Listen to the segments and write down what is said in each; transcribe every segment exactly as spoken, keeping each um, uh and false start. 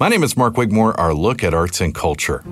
My name is Mark Wigmore, our look at arts and culture.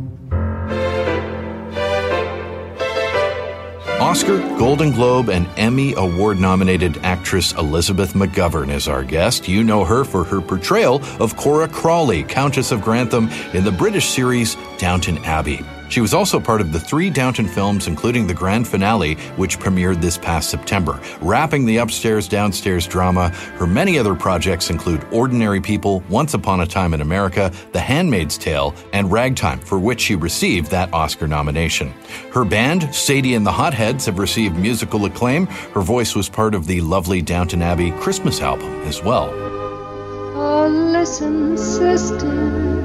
Oscar, Golden Globe, and Emmy Award-nominated actress Elizabeth McGovern is our guest. You know her for her portrayal of Cora Crawley, Countess of Grantham, in the British series Downton Abbey. She was also part of the three Downton films, including the grand finale, which premiered this past September. Wrapping the upstairs-downstairs drama, her many other projects include Ordinary People, Once Upon a Time in America, The Handmaid's Tale, and Ragtime, for which she received that Oscar nomination. Her band, Sadie and the Hotheads, have received musical acclaim. Her voice was part of the lovely Downton Abbey Christmas album as well. Oh, listen, sister,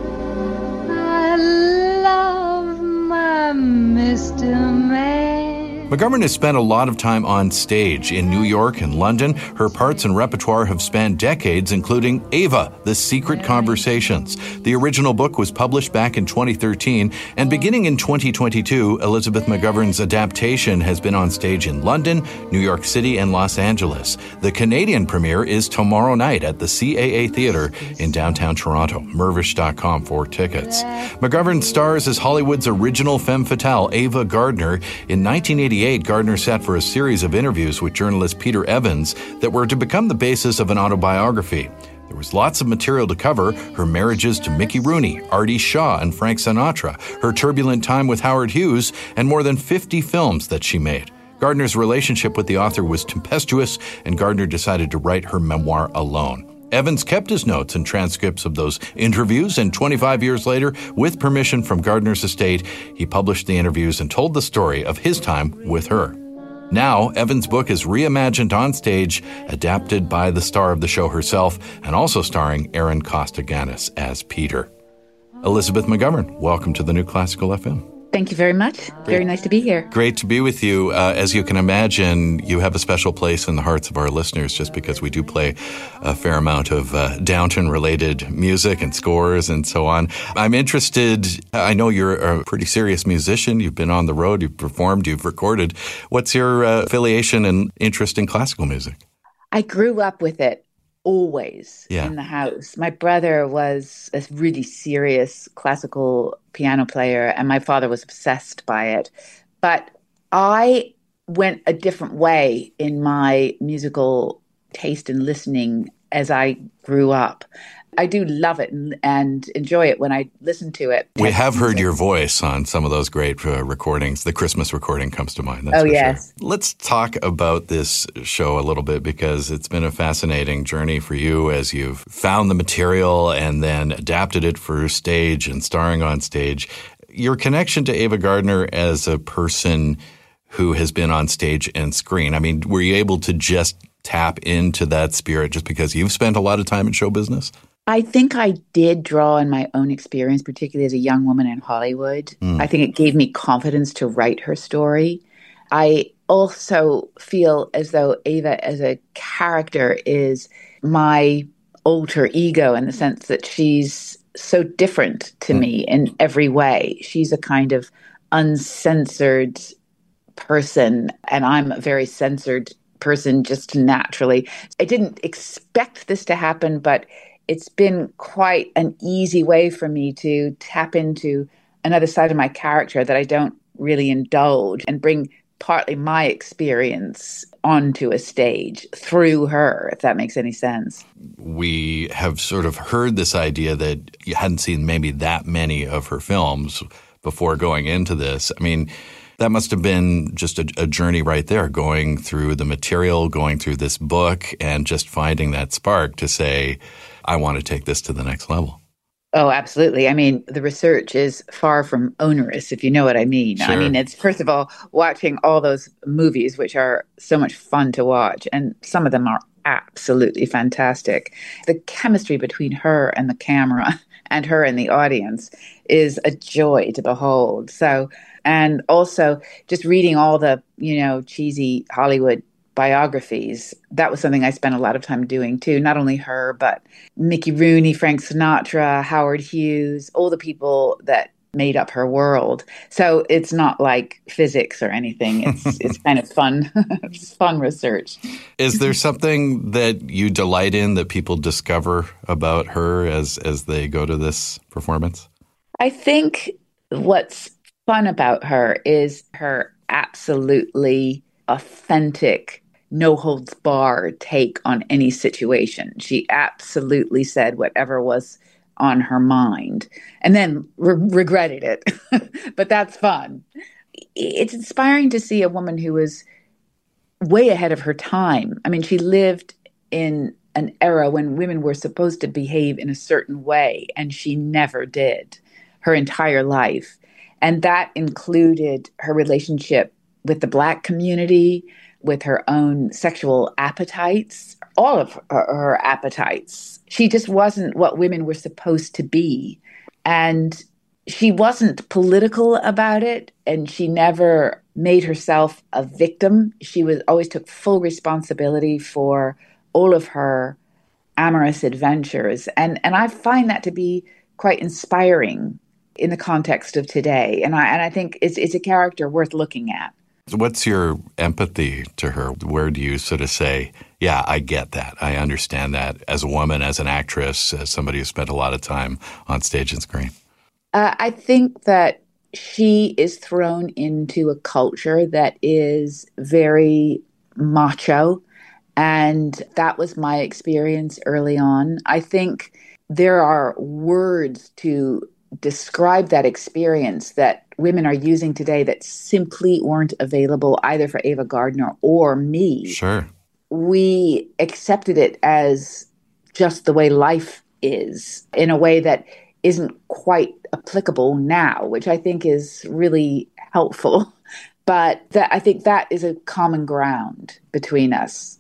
I love my Mister Man. McGovern has spent a lot of time on stage in New York and London. Her parts and repertoire have spanned decades, including Ava, The Secret Conversations. The original book was published back in twenty thirteen, and beginning in twenty twenty-two, Elizabeth McGovern's adaptation has been on stage in London, New York City, and Los Angeles. The Canadian premiere is tomorrow night at the C A A Theatre in downtown Toronto. Mirvish dot com for tickets. McGovern stars as Hollywood's original femme fatale, Ava Gardner. In nineteen eighty-eight, Gardner sat for a series of interviews with journalist Peter Evans that were to become the basis of an autobiography. There was lots of material to cover: her marriages to Mickey Rooney, Artie Shaw, and Frank Sinatra, her turbulent time with Howard Hughes, and more than fifty films that she made. Gardner's relationship with the author was tempestuous, and Gardner decided to write her memoir alone. Evans kept his notes and transcripts of those interviews, and twenty-five years later, with permission from Gardner's estate, he published the interviews and told the story of his time with her. Now, Evans' book is reimagined on stage, adapted by the star of the show herself, and also starring Aaron Costa-Ganis as Peter. Elizabeth McGovern, welcome to the New Classical F M. Thank you very much. Great. Very nice to be here. Great to be with you. Uh, as you can imagine, you have a special place in the hearts of our listeners just because we do play a fair amount of uh, Downton-related music and scores and so on. I'm interested, I know you're a pretty serious musician. You've been on the road, you've performed, you've recorded. What's your uh, affiliation and interest in classical music? I grew up with it. Always yeah. in the house. My brother was a really serious classical piano player, and my father was obsessed by it. But I went a different way in my musical taste and listening as I grew up. I do love it and, and enjoy it when I listen to it. We have heard your voice on some of those great uh, recordings. The Christmas recording comes to mind. That's oh, for yes. Sure. Let's talk about this show a little bit because it's been a fascinating journey for you as you've found the material and then adapted it for stage and starring on stage. Your connection to Ava Gardner as a person who has been on stage and screen, I mean, were you able to just tap into that spirit just because you've spent a lot of time in show business? I think I did draw on my own experience, particularly as a young woman in Hollywood. Mm. I think it gave me confidence to write her story. I also feel as though Ava as a character is my alter ego in the sense that she's so different to mm. me in every way. She's a kind of uncensored person, and I'm a very censored person just naturally. I didn't expect this to happen, but it's been quite an easy way for me to tap into another side of my character that I don't really indulge and bring partly my experience onto a stage through her, if that makes any sense. We have sort of heard this idea that you hadn't seen maybe that many of her films before going into this. I mean, that must have been just a, a journey right there, going through the material, going through this book, and just finding that spark to say, I want to take this to the next level. Oh, absolutely. I mean, the research is far from onerous, if you know what I mean. Sure. I mean, it's, first of all, watching all those movies, which are so much fun to watch, and some of them are absolutely fantastic. The chemistry between her and the camera and her and the audience is a joy to behold. So, and also just reading all the, you know, cheesy Hollywood biographies, that was something I spent a lot of time doing too. Not only her, but Mickey Rooney, Frank Sinatra, Howard Hughes, all the people that made up her world. So it's not like physics or anything. It's it's kind of fun. It's fun research. Is there something that you delight in that people discover about her as as they go to this performance? I think what's fun about her is her absolutely authentic, no holds barred take on any situation. She absolutely said whatever was on her mind and then re- regretted it. But that's fun. It's inspiring to see a woman who was way ahead of her time. I mean, she lived in an era when women were supposed to behave in a certain way, and she never did her entire life. And that included her relationship with the Black community, with her own sexual appetites, all of her, her appetites. She just wasn't what women were supposed to be. And she wasn't political about it, and she never made herself a victim. She was always took full responsibility for all of her amorous adventures. And, and I find that to be quite inspiring in the context of today. And I, and I think it's, it's a character worth looking at. What's your empathy to her? Where do you sort of say, yeah, I get that. I understand that as a woman, as an actress, as somebody who spent a lot of time on stage and screen? Uh, I think that she is thrown into a culture that is very macho. And that was my experience early on. I think there are words to describe that experience that women are using today that simply weren't available either for Ava Gardner or me. Sure. We accepted it as just the way life is in a way that isn't quite applicable now, which I think is really helpful. But that, I think that is a common ground between us.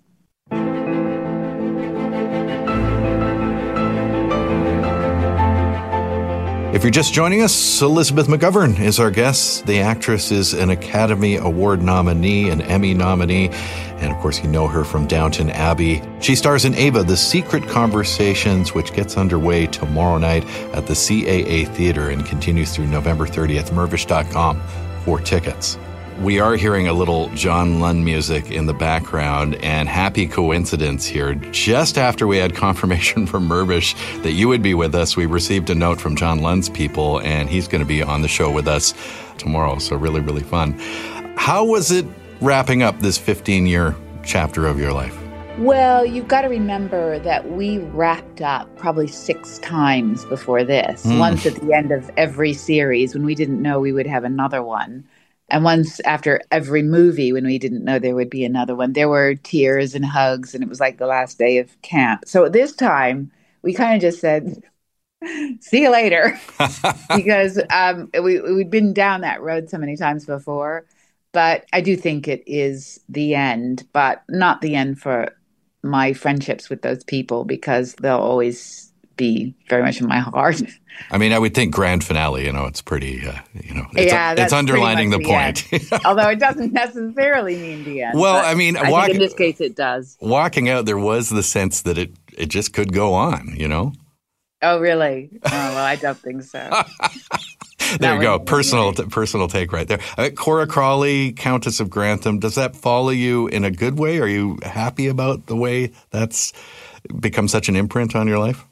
If you're just joining us, Elizabeth McGovern is our guest. The actress is an Academy Award nominee, an Emmy nominee, and of course you know her from Downton Abbey. She stars in Ava, The Secret Conversations, which gets underway tomorrow night at the C A A Theater and continues through November thirtieth. Mirvish dot com for tickets. We are hearing a little John Lund music in the background, and happy coincidence here. Just after we had confirmation from Mirvish that you would be with us, we received a note from John Lund's people, and he's going to be on the show with us tomorrow. So really, really fun. How was it wrapping up this fifteen-year chapter of your life? Well, you've got to remember that we wrapped up probably six times before this. Mm. Once at the end of every series when we didn't know we would have another one. And once after every movie when we didn't know there would be another one. There were tears and hugs, and it was like the last day of camp. So this time, we kind of just said, see you later. Because um, we, we'd been down that road so many times before. But I do think it is the end, but not the end for my friendships with those people, because they'll always be very much in my heart. I mean, I would think grand finale, you know, it's pretty, uh, you know, it's, yeah, a, it's underlining the, the point. Although it doesn't necessarily mean the end. Well, I mean, I walk, think in this case it does. Walking out, there was the sense that it, it just could go on, you know? Oh, really? Oh, well, I don't think so. There you go. Personal, t- personal take right there. Uh, Cora Crawley, Countess of Grantham, does that follow you in a good way? Are you happy about the way that's become such an imprint on your life?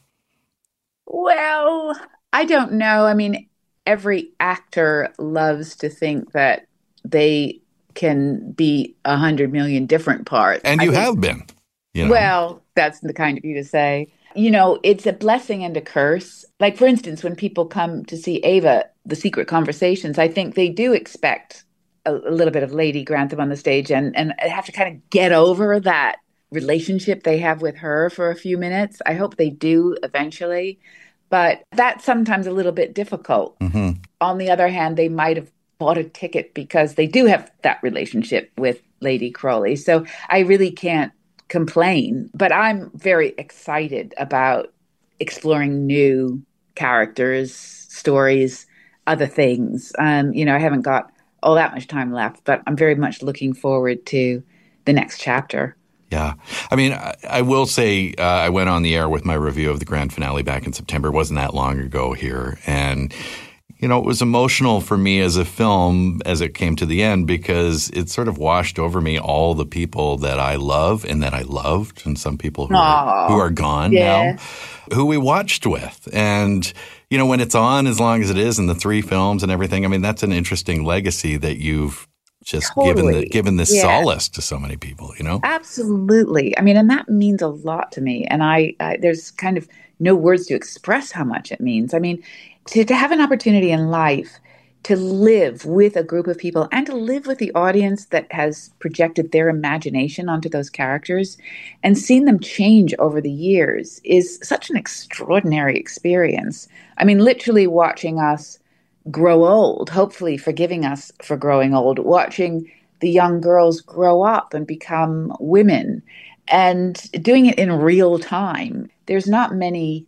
Well, I don't know. I mean, every actor loves to think that they can be a hundred million different parts. And you think, have been. You know. Well, that's the kind of you to say. You know, it's a blessing and a curse. Like, for instance, when people come to see Ava, The Secret Conversations, I think they do expect a, a little bit of Lady Grantham on the stage and, and have to kind of get over that relationship they have with her for a few minutes. I hope they do eventually. But that's sometimes a little bit difficult. Mm-hmm. On the other hand, they might have bought a ticket because they do have that relationship with Lady Crawley. So I really can't complain. But I'm very excited about exploring new characters, stories, other things. Um, you know, I haven't got all that much time left, but I'm very much looking forward to the next chapter. Yeah. I mean, I, I will say uh, I went on the air with my review of the grand finale back in September. It wasn't that long ago here. And You know, it was emotional for me as a film as it came to the end because it sort of washed over me all the people that I love and that I loved, and some people who, are, who are gone yeah. now, who we watched with. And, you know, when it's on as long as it is in the three films and everything, I mean, that's an interesting legacy that you've just totally. given the, given this yeah. solace to so many people, you know? Absolutely. I mean, and that means a lot to me. And I, I there's kind of no words to express how much it means. I mean, to, to have an opportunity in life to live with a group of people and to live with the audience that has projected their imagination onto those characters and seen them change over the years is such an extraordinary experience. I mean, literally watching us grow old, hopefully forgiving us for growing old, watching the young girls grow up and become women and doing it in real time. There's not many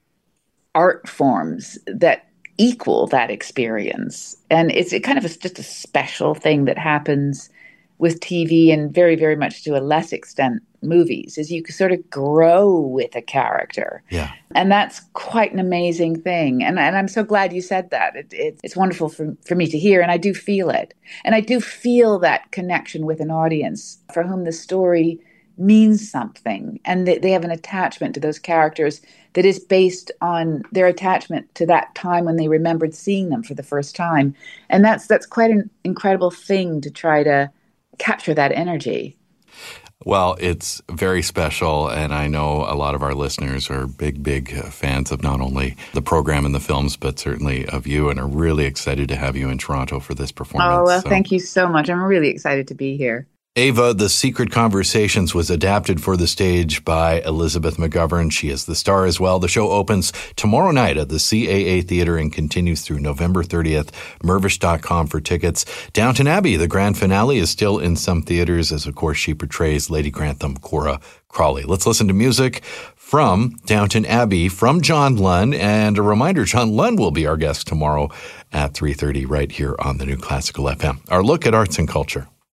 art forms that equal that experience. And it's it kind of a, just a special thing that happens with T V and very, very much to a less extent movies, is you sort of grow with a character. Yeah. And that's quite an amazing thing. And, and I'm so glad you said that. It, it, it's wonderful for, for me to hear, and I do feel it. And I do feel that connection with an audience for whom the story means something, and they, they have an attachment to those characters that is based on their attachment to that time when they remembered seeing them for the first time. And that's that's quite an incredible thing to try to capture that energy. Well, it's very special, and I know a lot of our listeners are big, big fans of not only the program and the films, but certainly of you, and are really excited to have you in Toronto for this performance. Oh, well, so. Thank you so much. I'm really excited to be here. Ava, The Secret Conversations was adapted for the stage by Elizabeth McGovern. She is the star as well. The show opens tomorrow night at the C A A Theatre and continues through November thirtieth. Mirvish dot com for tickets. Downton Abbey, the grand finale, is still in some theaters as, of course, she portrays Lady Grantham, Cora Crawley. Let's listen to music from Downton Abbey from John Lunn. And a reminder, John Lunn will be our guest tomorrow at three thirty right here on the New Classical F M. Our look at arts and culture.